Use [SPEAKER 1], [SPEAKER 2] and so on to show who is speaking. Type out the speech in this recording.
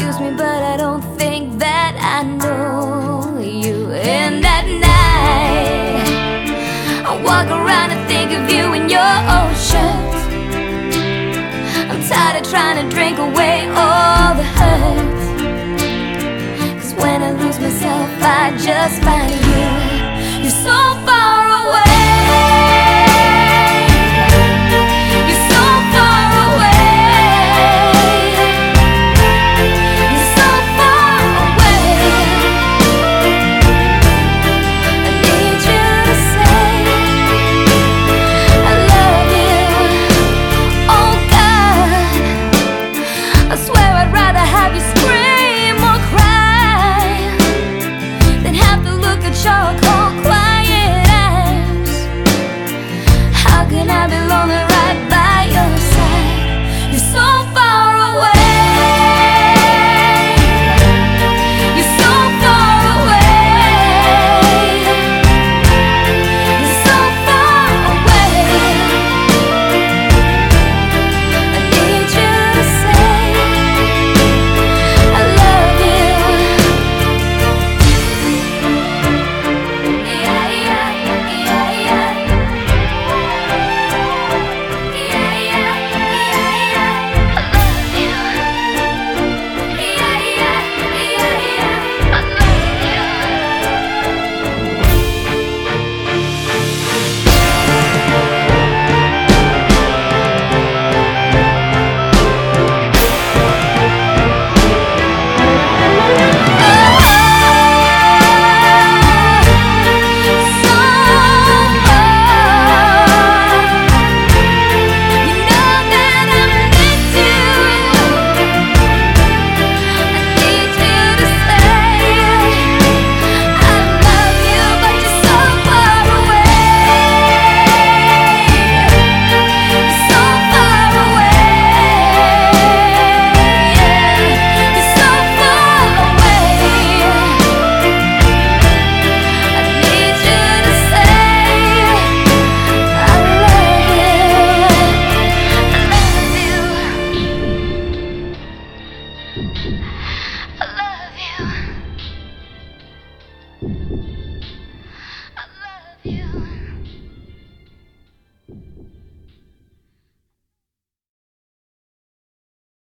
[SPEAKER 1] confuse me, but I don't think that I know you. And at night I walk around and think of you in your oceans. I'm tired of trying to drink away all the hurt, 'cause when I lose myself I just find you.